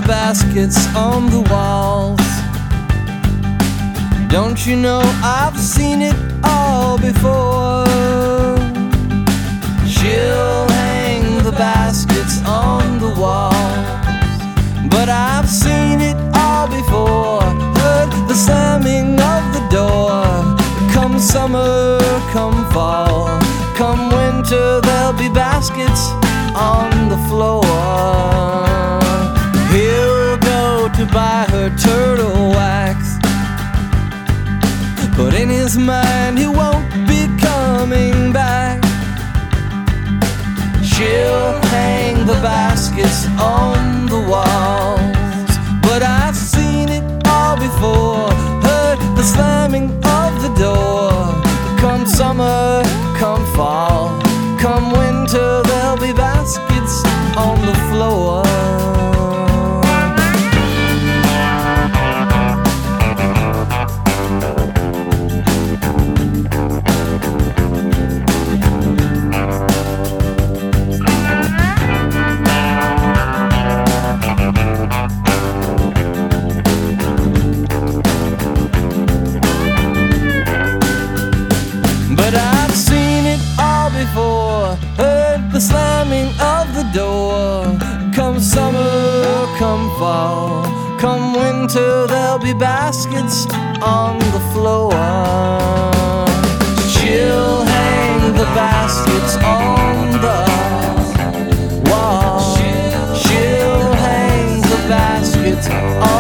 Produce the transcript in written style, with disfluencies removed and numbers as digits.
baskets on the walls. Don't you know I've seen it all before? She'll hang the baskets on the walls, but I've seen it all before. Heard the slamming of the door. Come summer, come fall, come winter, there'll be baskets on the floor. He'll go to buy her turtle wax, but in his mind he won't be coming back. She'll hang the baskets on the walls, but I've seen it all before. Heard the slamming of the door. Come summer, come fall, come winter, there'll be baskets on the floor. But I've seen it all before. Heard the slamming of the door. Come summer, come fall, come winter, there'll be baskets on the floor. She'll hang the baskets on the wall. She'll hang the baskets on